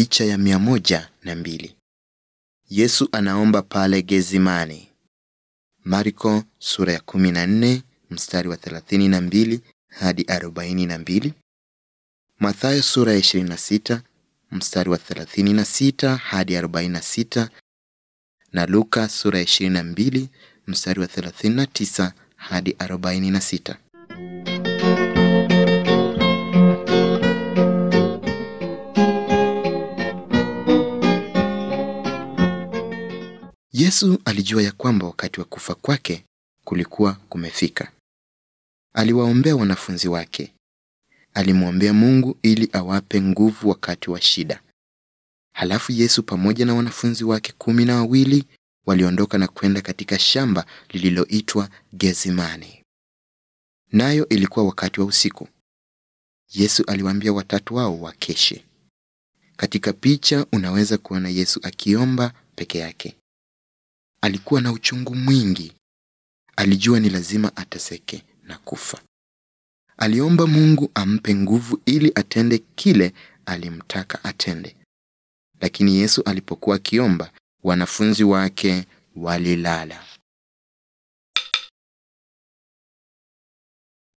Picha ya 102. Yesu anaomba pale Getsemani. Marko sura ya 14 mstari wa 32 hadi 42. Mathayo sura ya 26 mstari wa 36 hadi 46 na Luka sura ya 22 mstari wa 39 hadi 46. Yesu alijua ya kwamba wakati wa kufa kwake kulikuwa kumefika. Aliwaombea wanafunzi wake. Alimwombea Mungu ili awape nguvu wakati wa shida. Halafu Yesu pamoja na wanafunzi wake 12 waliondoka na kwenda katika shamba lililoitwa Getsemani. Nayo ilikuwa wakati wa usiku. Yesu aliwaambia watatu wao wakeshe. Katika picha unaweza kuona Yesu akiomba peke yake. Alikuwa na uchungu mwingi. Alijua ni lazima ateseke na kufa. Aliomba Mungu ampe nguvu ili atende kile alimtaka atende. Lakini Yesu alipokuwa akiomba, wanafunzi wake walilala.